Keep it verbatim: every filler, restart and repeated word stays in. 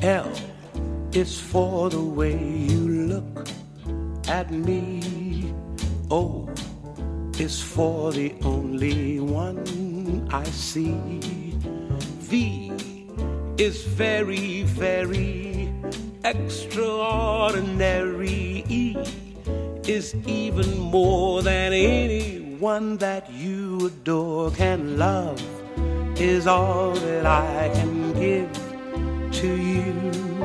L is for the way you look at me. O is for the only one I see. V is very, very extraordinary. E is even more than anyone that you adore can love, is all that I can give to you.